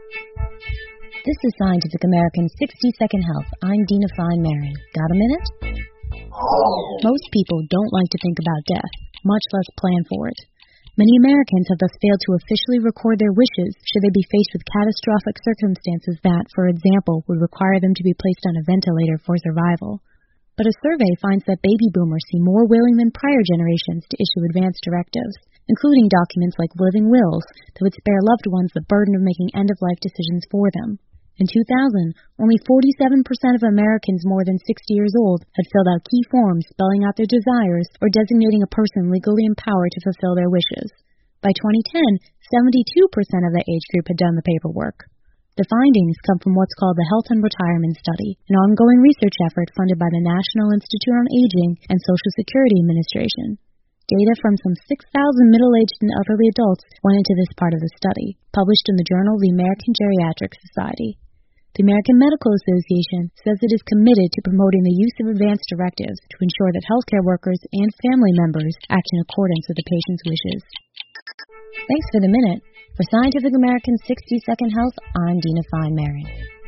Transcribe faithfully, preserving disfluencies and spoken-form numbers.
This is Scientific American's sixty second Health. I'm Dina Fine-Maron. Got a minute? Most people don't like to think about death, much less plan for it. Many Americans have thus failed to officially record their wishes should they be faced with catastrophic circumstances that, for example, would require them to be placed on a ventilator for survival. But a survey finds that baby boomers seem more willing than prior generations to issue advance directives, including documents like living wills that would spare loved ones the burden of making end-of-life decisions for them. In two thousand, only forty-seven percent of Americans more than sixty years old had filled out key forms spelling out their desires or designating a person legally empowered to fulfill their wishes. By twenty ten, seventy-two percent of the age group had done the paperwork. The findings come from what's called the Health and Retirement Study, an ongoing research effort funded by the National Institute on Aging and Social Security Administration. Data from some six thousand middle-aged and elderly adults went into this part of the study, published in the journal The American Geriatric Society. The American Medical Association says it is committed to promoting the use of advance directives to ensure that healthcare workers and family members act in accordance with the patient's wishes. Thanks for the minute. For Scientific American's sixty second Health, I'm Dina Fine-Maron.